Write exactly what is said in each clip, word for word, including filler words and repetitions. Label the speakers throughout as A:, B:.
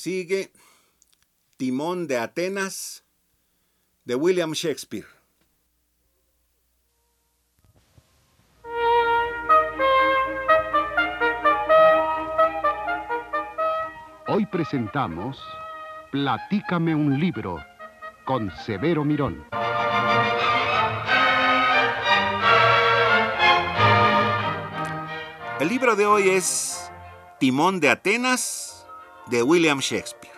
A: Sigue Timón de Atenas de William Shakespeare.
B: Hoy presentamos Platícame un libro con Severo Mirón.
A: El libro de hoy es Timón de Atenas de William Shakespeare.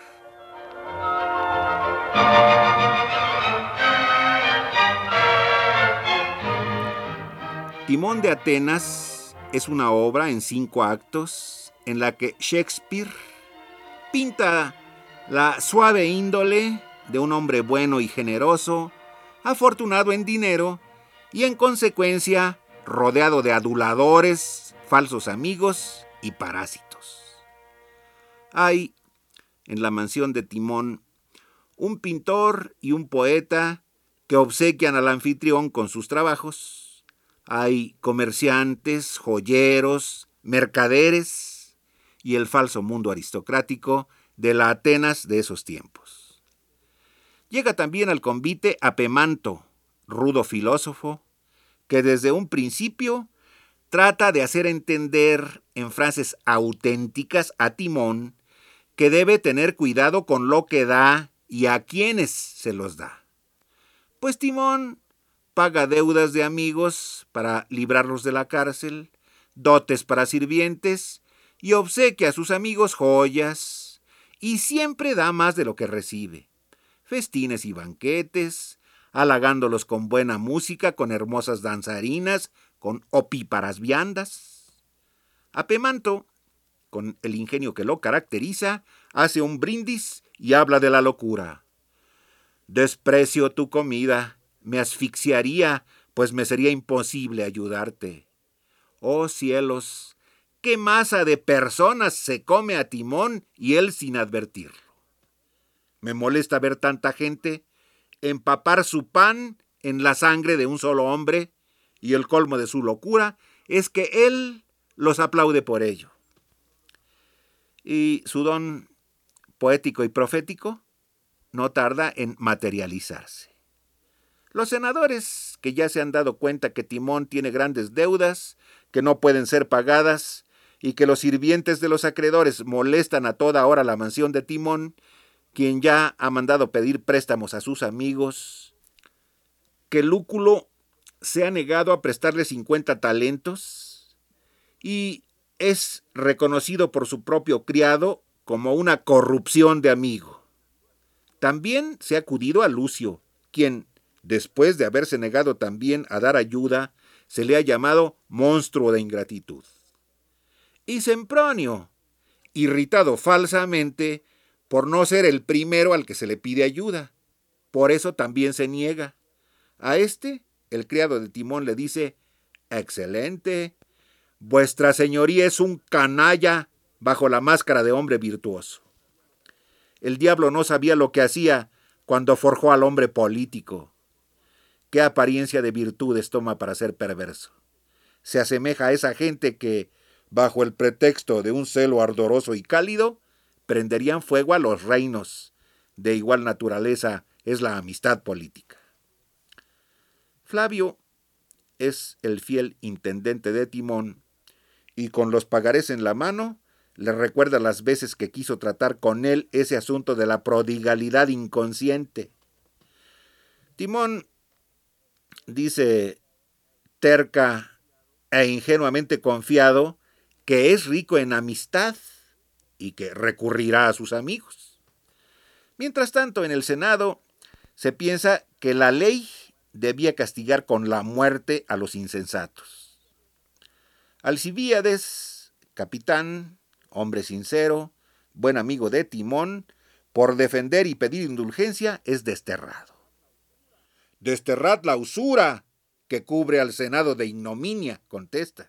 A: Timón de Atenas es una obra en cinco actos en la que Shakespeare pinta la suave índole de un hombre bueno y generoso, afortunado en dinero y en consecuencia rodeado de aduladores, falsos amigos y parásitos. Hay en la mansión de Timón un pintor y un poeta que obsequian al anfitrión con sus trabajos. Hay comerciantes, joyeros, mercaderes y el falso mundo aristocrático de la Atenas de esos tiempos. Llega también al convite Apemanto, rudo filósofo, que desde un principio trata de hacer entender en frases auténticas a Timón que debe tener cuidado con lo que da y a quienes se los da. Pues Timón paga deudas de amigos para librarlos de la cárcel, dotes para sirvientes y obsequia a sus amigos joyas, y siempre da más de lo que recibe. Festines y banquetes, halagándolos con buena música, con hermosas danzarinas, con opíparas viandas. Apemanto, con el ingenio que lo caracteriza, hace un brindis y habla de la locura. Desprecio tu comida, me asfixiaría, pues me sería imposible ayudarte. Oh cielos, qué masa de personas se come a Timón y él sin advertirlo. Me molesta ver tanta gente empapar su pan en la sangre de un solo hombre, y el colmo de su locura es que él los aplaude por ello. Y su don poético y profético no tarda en materializarse. Los senadores, que ya se han dado cuenta que Timón tiene grandes deudas, que no pueden ser pagadas, y que los sirvientes de los acreedores molestan a toda hora la mansión de Timón, quien ya ha mandado pedir préstamos a sus amigos, que Lúculo se ha negado a prestarle cincuenta talentos y es reconocido por su propio criado como una corrupción de amigo. También se ha acudido a Lucio, quien, después de haberse negado también a dar ayuda, se le ha llamado monstruo de ingratitud. Y Sempronio, irritado falsamente por no ser el primero al que se le pide ayuda. Por eso también se niega. A este, el criado de Timón le dice: excelente, vuestra señoría es un canalla bajo la máscara de hombre virtuoso. El diablo no sabía lo que hacía cuando forjó al hombre político. ¿Qué apariencia de virtudes toma para ser perverso? Se asemeja a esa gente que, bajo el pretexto de un celo ardoroso y cálido, prenderían fuego a los reinos. De igual naturaleza es la amistad política. Flavio es el fiel intendente de Timón y con los pagarés en la mano le recuerda las veces que quiso tratar con él ese asunto de la prodigalidad inconsciente. Timón dice terca e ingenuamente confiado que es rico en amistad y que recurrirá a sus amigos. Mientras tanto, en el Senado se piensa que la ley debía castigar con la muerte a los insensatos. Alcibíades, capitán, hombre sincero, buen amigo de Timón, por defender y pedir indulgencia, es desterrado. «Desterrad la usura que cubre al Senado de ignominia», contesta.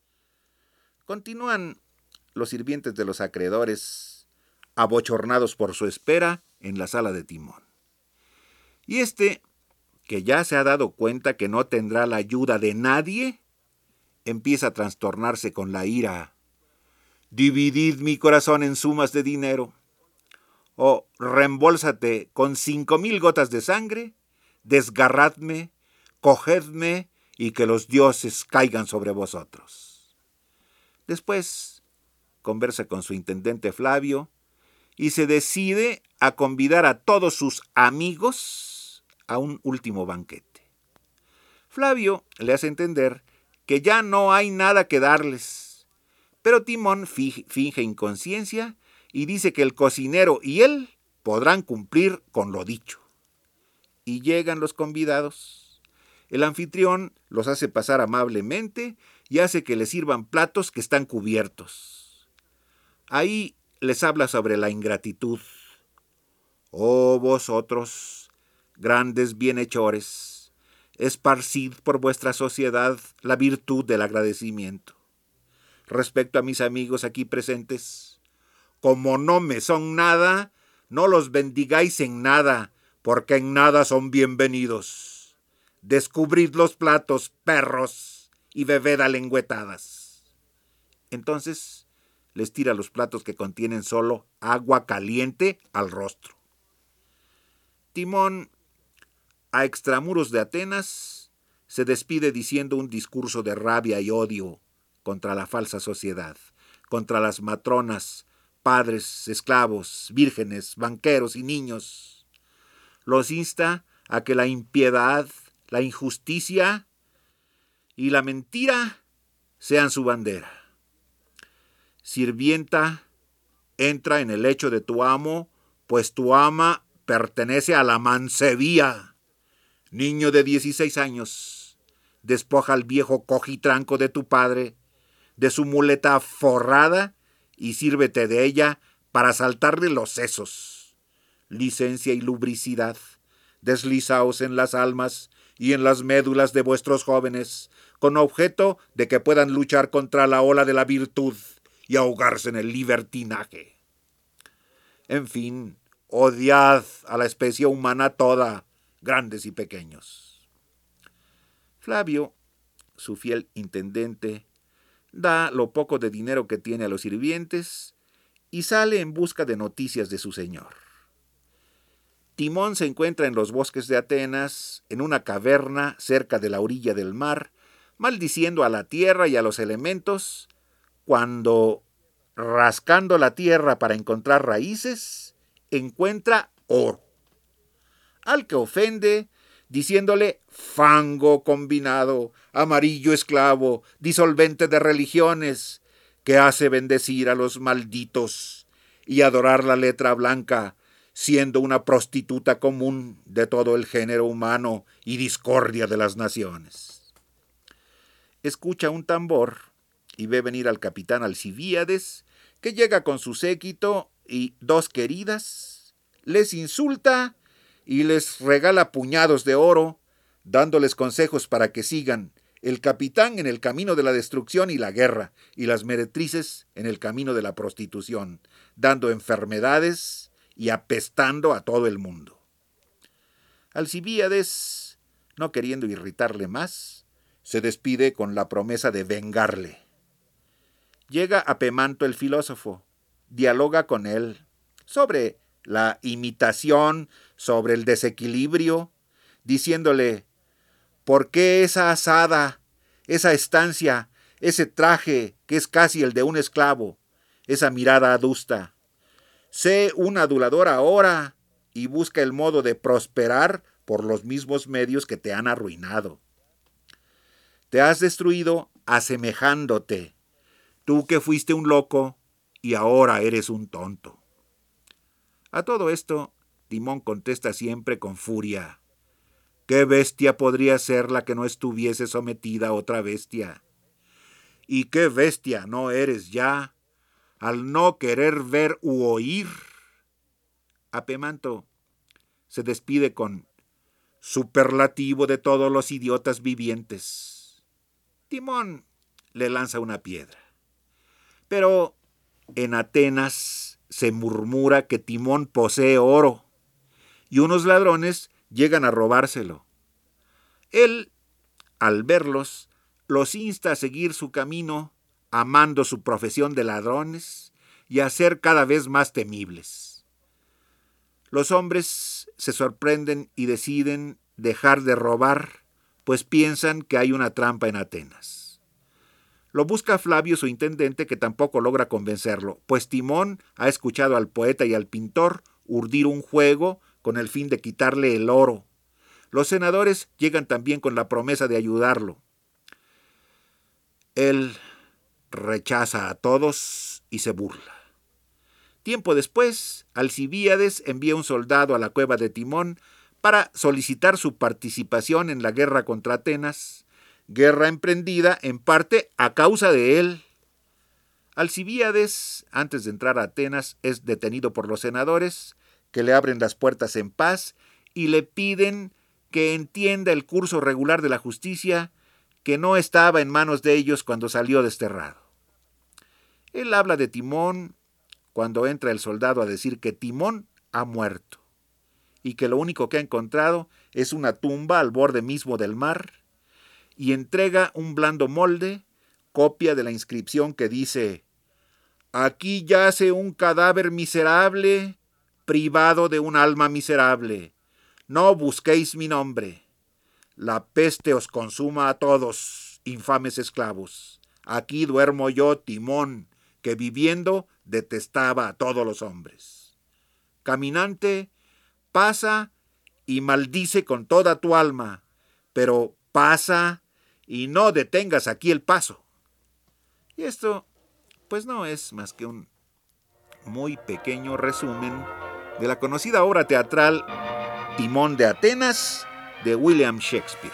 A: Continúan los sirvientes de los acreedores, abochornados por su espera en la sala de Timón. Y este, que ya se ha dado cuenta que no tendrá la ayuda de nadie, empieza a trastornarse con la ira. «Dividid mi corazón en sumas de dinero. o reembolsate con cinco mil gotas de sangre, desgarradme, cogedme y que los dioses caigan sobre vosotros. Después conversa con su intendente Flavio y se decide a convidar a todos sus amigos a un último banquete. Flavio le hace entender que ya no hay nada que darles, pero Timón finge inconsciencia y dice que el cocinero y él podrán cumplir con lo dicho. Y llegan los convidados. El anfitrión los hace pasar amablemente y hace que les sirvan platos que están cubiertos. Ahí les habla sobre la ingratitud. Oh vosotros, grandes bienhechores, esparcid por vuestra sociedad la virtud del agradecimiento. Respecto a mis amigos aquí presentes, como no me son nada, no los bendigáis en nada, porque en nada son bienvenidos. Descubrid los platos, perros, y bebed a lengüetadas. Entonces les tira los platos que contienen solo agua caliente al rostro. Timón, a extramuros de Atenas, se despide diciendo un discurso de rabia y odio contra la falsa sociedad, contra las matronas, padres, esclavos, vírgenes, banqueros y niños. Los insta a que la impiedad, la injusticia y la mentira sean su bandera. Sirvienta, entra en el lecho de tu amo, pues tu ama pertenece a la mancebía. Niño de dieciséis años, despoja al viejo cojitranco de tu padre, de su muleta forrada, y sírvete de ella para saltarle los sesos. Licencia y lubricidad, deslizaos en las almas y en las médulas de vuestros jóvenes, con objeto de que puedan luchar contra la ola de la virtud y ahogarse en el libertinaje. En fin, odiad a la especie humana toda, grandes y pequeños. Flavio, su fiel intendente, da lo poco de dinero que tiene a los sirvientes y sale en busca de noticias de su señor. Timón se encuentra en los bosques de Atenas, en una caverna cerca de la orilla del mar, maldiciendo a la tierra y a los elementos, cuando, rascando la tierra para encontrar raíces, encuentra oro. Al que ofende, diciéndole fango combinado, amarillo esclavo, disolvente de religiones, que hace bendecir a los malditos y adorar la letra blanca, siendo una prostituta común de todo el género humano y discordia de las naciones. Escucha un tambor y ve venir al capitán Alcibíades, que llega con su séquito y dos queridas, les insulta y les regala puñados de oro, dándoles consejos para que sigan el capitán en el camino de la destrucción y la guerra, y las meretrices en el camino de la prostitución, dando enfermedades y apestando a todo el mundo. Alcibíades, no queriendo irritarle más, se despide con la promesa de vengarle. Llega a Pemanto el filósofo, dialoga con él sobre la imitación, sobre el desequilibrio, diciéndole: ¿por qué esa asada, esa estancia, ese traje que es casi el de un esclavo, esa mirada adusta? Sé un adulador ahora y busca el modo de prosperar por los mismos medios que te han arruinado. Te has destruido asemejándote, tú que fuiste un loco y ahora eres un tonto. A todo esto, Timón contesta siempre con furia: ¿qué bestia podría ser la que no estuviese sometida a otra bestia? ¿Y qué bestia no eres ya, al no querer ver u oír? A Pemanto se despide con superlativo de todos los idiotas vivientes. Timón le lanza una piedra. Pero en Atenas se murmura que Timón posee oro y unos ladrones llegan a robárselo. Él, al verlos, los insta a seguir su camino, amando su profesión de ladrones y a ser cada vez más temibles. Los hombres se sorprenden y deciden dejar de robar, pues piensan que hay una trampa en Atenas. Lo busca Flavio, su intendente, que tampoco logra convencerlo, pues Timón ha escuchado al poeta y al pintor urdir un juego con el fin de quitarle el oro. Los senadores llegan también con la promesa de ayudarlo. Él rechaza a todos y se burla. Tiempo después, Alcibíades envía un soldado a la cueva de Timón para solicitar su participación en la guerra contra Atenas, guerra emprendida en parte a causa de él. Alcibíades, antes de entrar a Atenas, es detenido por los senadores, que le abren las puertas en paz y le piden que entienda el curso regular de la justicia, que no estaba en manos de ellos cuando salió desterrado. Él habla de Timón cuando entra el soldado a decir que Timón ha muerto y que lo único que ha encontrado es una tumba al borde mismo del mar, y entrega un blando molde, copia de la inscripción que dice: «Aquí yace un cadáver miserable, privado de un alma miserable. No busquéis mi nombre. La peste os consuma a todos, infames esclavos. Aquí duermo yo, Timón, que viviendo detestaba a todos los hombres. Caminante, pasa y maldice con toda tu alma, pero pasa y no detengas aquí el paso». Y esto, pues no es más que un muy pequeño resumen de la conocida obra teatral Timón de Atenas, de William Shakespeare.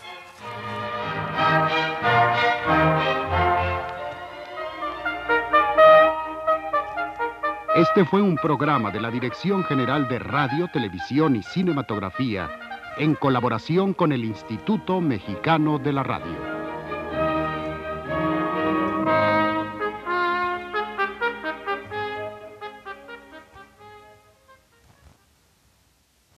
B: Este fue un programa de la Dirección General de Radio, Televisión y Cinematografía, en colaboración con el Instituto Mexicano de la Radio.